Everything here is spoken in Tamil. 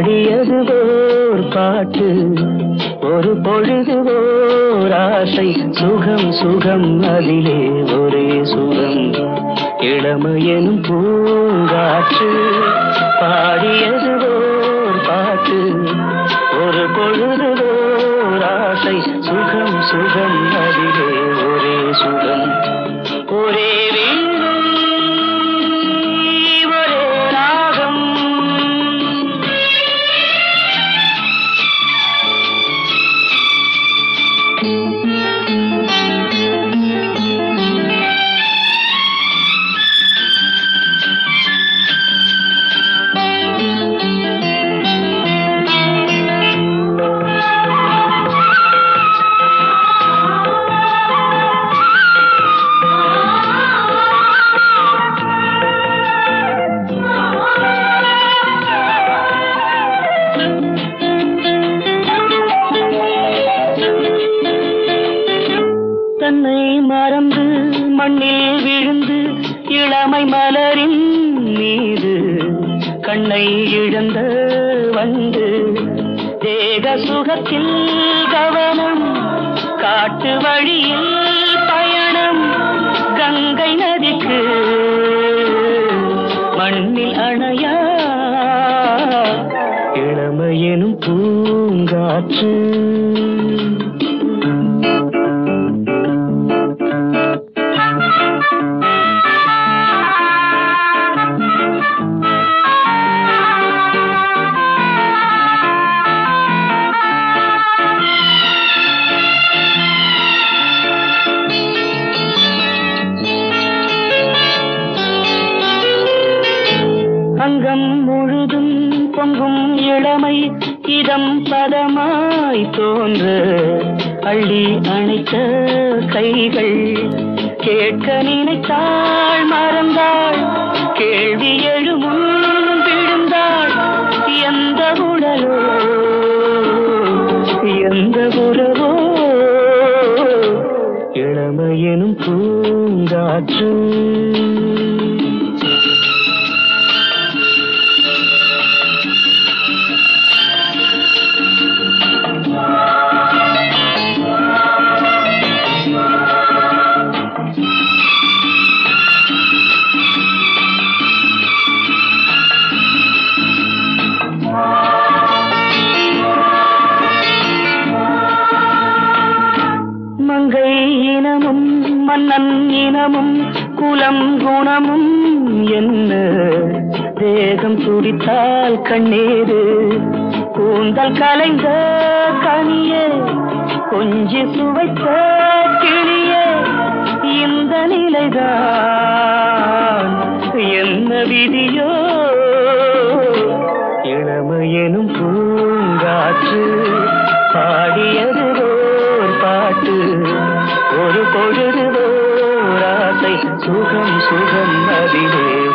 பாடியது ஓர் பாட்டு ஒரு பொழுது ஓர் ஆசை சுகம் சுகம் அதிலே ஒரே சுகம் இளமையெனும் பூங்காற்று பாடியது ஓர் பாட்டு ஒரு பொழுது ஓர் ஆசை சுகம் சுகம் அதிலே ஒரே சுகம் ஒரே வீணை ஒரே ராகம் தன்னை மறந்து மண்ணில் விழுந்து இளமை மலரின் மீது கண்ணை இழந்த வந்து தேக சுகத்தில் கவனம் காட்டு வழியில் பயணம் கங்கை நதிக்கு மண்ணில் அணையா இளமையெனும் பூங்காற்று அங்கம் முழுதும் பொங்கும் இளமை இதம் பதமாய் தோன்ற அள்ளி அணைத்த கைகள் கேட்க நினைத்தாள் மறந்தாள் கேள்வி எழுமுன் விழுந்தாள் எந்த உடலோ எந்த உறவோ இளமையெனும் பூங்காற்று மங்கை இனமும் மன்னன் இனமும் குலம் குணமும் என்ன தேகம் துடித்தால் கண்ணீரு கூந்தல் கலைந்த கனியே கொஞ்சி சுவைத்த கிளியே இந்த நிலைதான் என்ன விதியோ இளமையெனும் பூங்காற்று பாடியது ஓர் பாட்டு ஒரு பொழுது ஓர் ஆசை சுகம் சுகம் அதிலே